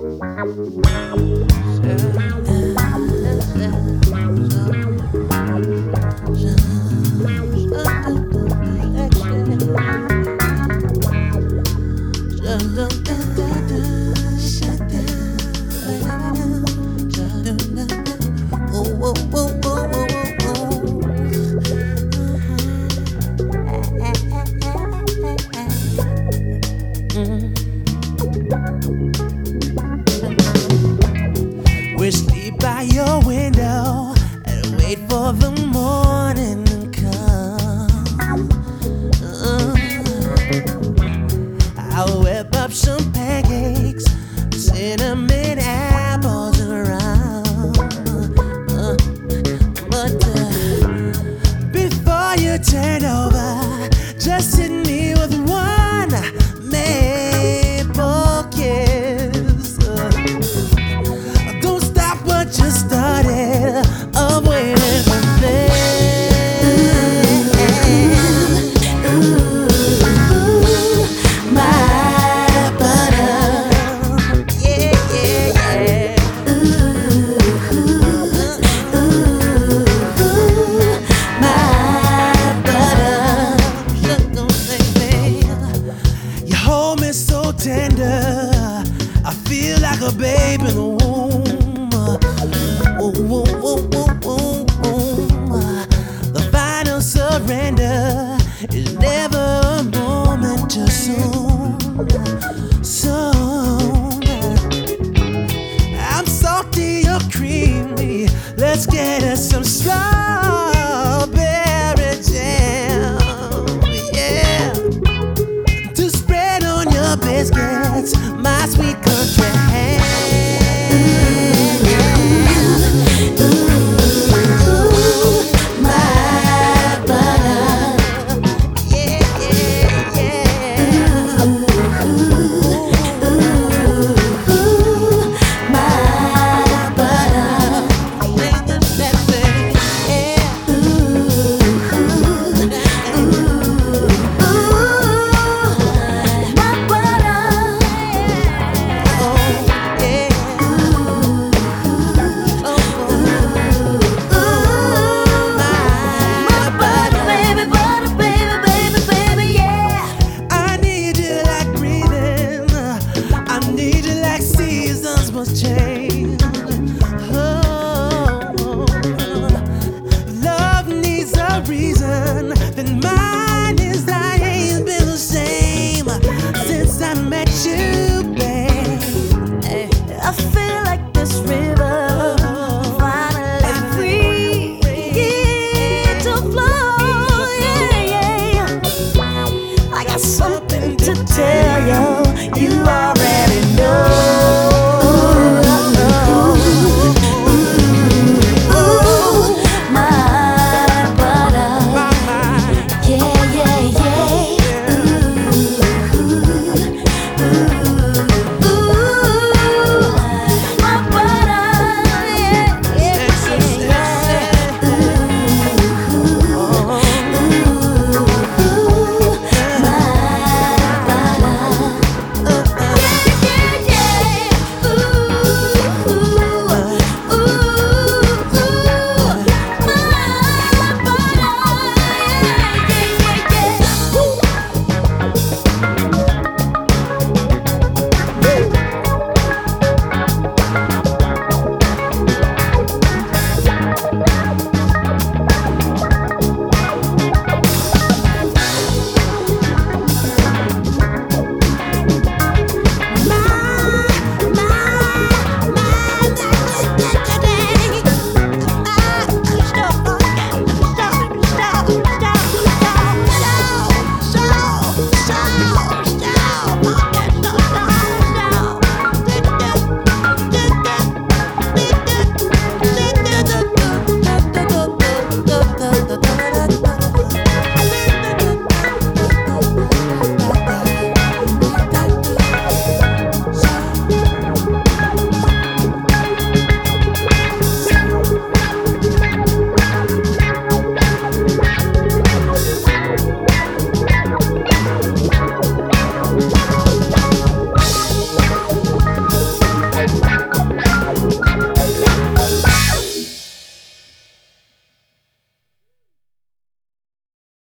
We sleep by your window and wait for the morning to come. I'll whip up some pancakes, cinnamon apples around. But before you turn over, just hit me with one maple kiss. Don't stop what you started. I'm waiting for this. My butter, yeah, yeah, yeah. My butter, sugar baby. You hold me so tender, I feel like a babe in the womb. The final surrender is never a moment too soon. Soon. I'm salty, you're creamy. Let's get us some strawberry jam. Yeah. To spread on your biscuits, my sweet country ham. Change. Oh, love needs a reason, then mine is I ain't been the same since I met you, babe. I feel